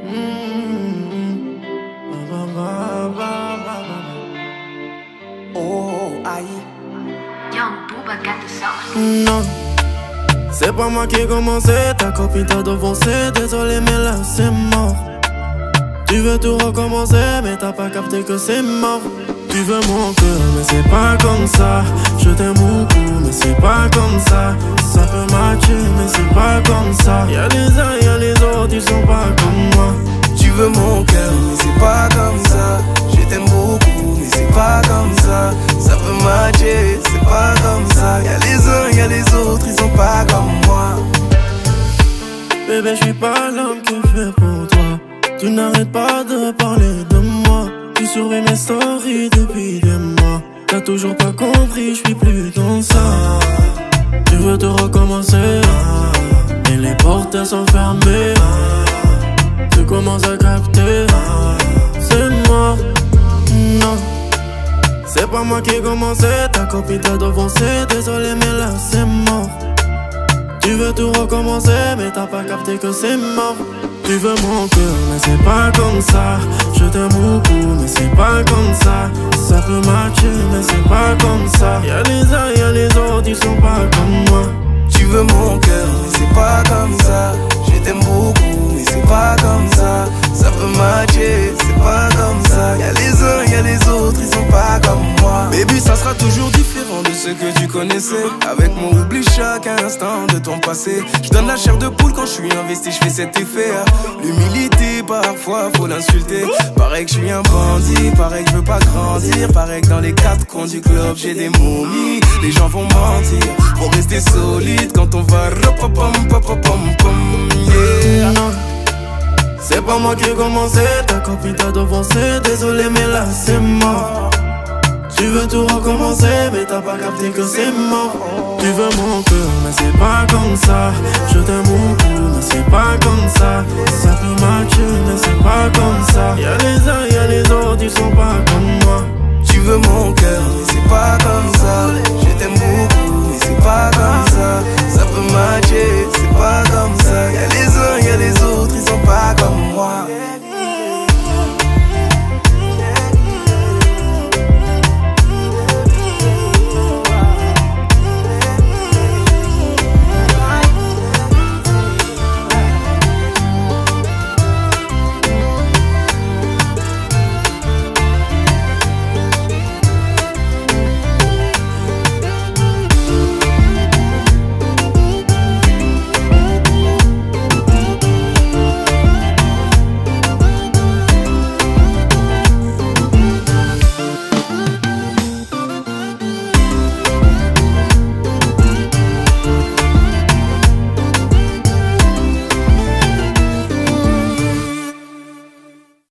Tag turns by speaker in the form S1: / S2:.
S1: Oh, aïe.
S2: Young Booba got the sauce.
S3: Non, c'est pas moi qui ai commencé, ta copine t'a devancé. Désolé mais là c'est mort. Tu veux tout recommencer mais t'as pas capté que c'est mort. Tu veux mon cœur mais c'est pas comme ça. Je t'aime beaucoup mais c'est pas comme ça. Ça peut matcher mais c'est pas comme ça. Y'a les uns, y'a les autres, ils sont pas comme moi.
S1: Tu veux mon cœur, mais c'est pas comme ça. Je t'aime beaucoup, mais c'est pas comme ça. Ça peut matcher, c'est pas comme ça. Y'a les uns, y'a les autres, ils sont pas comme moi.
S3: Bébé, je suis pas l'homme qui est fait pour toi. Tu n'arrêtes pas de parler de moi. Tu surveilles mes stories depuis des mois. T'as toujours pas compris, je suis plus dans ça. Tu veux te recommencer, et les portes elles sont fermées. Tu commences à capter, c'est mort. Non, c'est pas moi qui ai commencé. Ta copine t'a devancé. Désolé mais là c'est mort. Tu veux tout recommencer mais t'as pas capté que c'est mort. Tu veux mon cœur mais c'est pas comme ça. Je t'aime beaucoup mais c'est pas comme ça. Ça peut matcher mais c'est pas comme ça. Y'a les uns, y'a les autres, ils sont pas comme moi.
S1: Tu veux mon cœur, mais c'est pas comme ça. Je t'aime beaucoup, mais c'est pas comme ça. Ça peut matcher, c'est pas comme ça. Y'a les uns, y'a les autres, ils sont pas comme moi. Baby, ça sera toujours différent de ce que tu connaissais. Avec moi, oublie chaque instant de ton passé. Je donne la chair de poule quand je suis investi, je fais cet effet. L'humilité, parfois, faut l'insulter. Pareil que je suis un bandit, pareil que je veux pas grandir. Pareil que dans les quatre coins du club, j'ai des momies. Les gens vont mentir, faut rester solide quand on va yeah.
S3: Non, c'est pas moi qui ai commencé. Ta copine t'a devancé. Désolé mais là c'est mort. Tu veux tout recommencer mais t'as pas capté que c'est mort. Tu veux mon cœur mais c'est pas comme ça. Je t'aime beaucoup mais c'est pas comme ça.